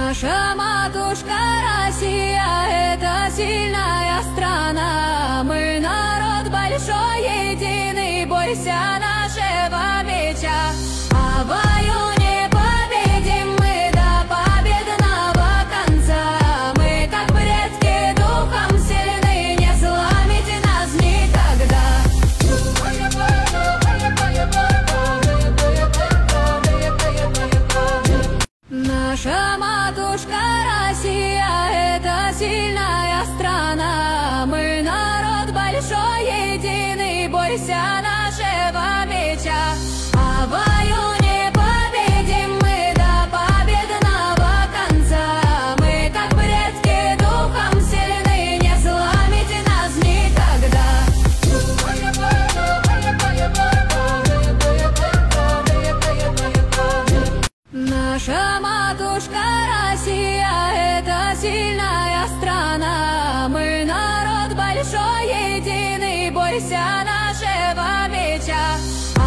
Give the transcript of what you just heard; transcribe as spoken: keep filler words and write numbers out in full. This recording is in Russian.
Наша матушка Россия — это сильная страна. Мы народ большой, единый, бойся нашего меча. А в бою не победим мы до победного конца. Мы, как предки, духом сильны, не сломите нас никогда. Наша матушка Россия — это сильная страна. Мы народ большой, единый, бойся нашего меча. А в бою не победим мы до победного конца. Мы, как предки, духом сильны, не сломите нас никогда. Наша матушка Россия — это сильная страна. Мы народ большой, единый, бойся нашего меча.